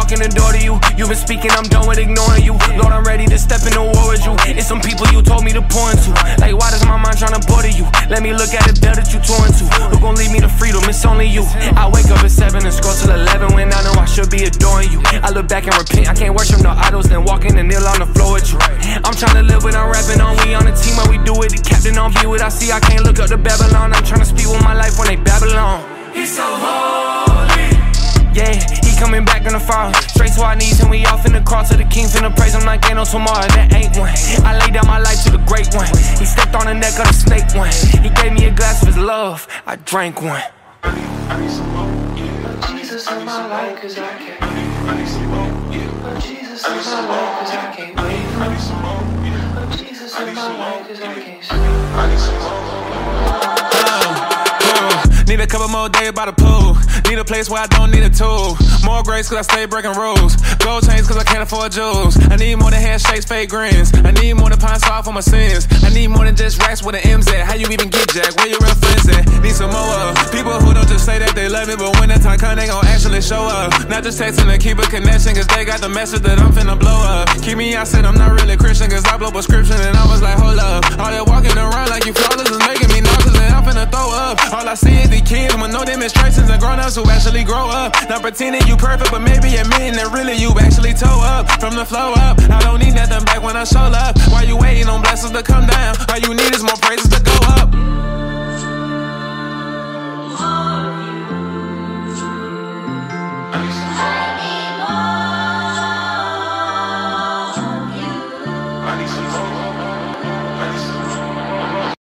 walk in the door to you. You been speaking, I'm done with ignoring you. Lord, I'm ready to step into war with you. It's some people you told me to pour into. Like, why does my mind tryna border you? Let me look at the bell that you tore into. Who gon' lead me to freedom? It's only you. I wake up at 7 and scroll till 11 when I know I should be adoring you. I look back and repent, I can't worship no idols, then walk in and kneel on the floor with you. I'm tryna live what I'm rapping on, we on a team where we do it. The captain on be what I see, I can't look up to Babylon. I'm tryna speak with my life when they Babylon. He's so holy. Yeah, he coming back in the fall. Straight to our knees and we off in the cross to the king finna praise him like ain't no tomorrow. That ain't one. I laid down my life to the great one. He stepped on the neck of the snake one. He gave me a glass of his love, I drank one. I need some more, yeah. Jesus in my life cause I can't. I need some more, yeah. Jesus in my life cause I can't wait. I need some more, yeah. Jesus in my life cause I can't sleep. I need some more. Need a couple more days by the pool. Need a place where I don't need a tool. More grace cause I stay breaking rules. Gold chains cause I can't afford jewels. I need more than handshakes, fake grins. I need more than pine saw for my sins. I need more than just racks with an M's at. How you even get jack? Where your real friends at? Need some more people who don't just say that they love me, but when the time come they gon' actually show up. Not just texting to keep a connection cause they got the message that I'm finna blow up. Keep me out, said I'm not really Christian cause I blow prescription and I was like hold up. All that walking around like you flawless is making me nauseous and I'm finna throw up. All I see is the kids with no demonstrations and grown-ups who actually grow up. Not pretending you perfect, but maybe admitting that really you actually toe up. From the flow up, I don't need nothing back when I show up. Why you waiting on blessings to come down? All you need is more praises to go up.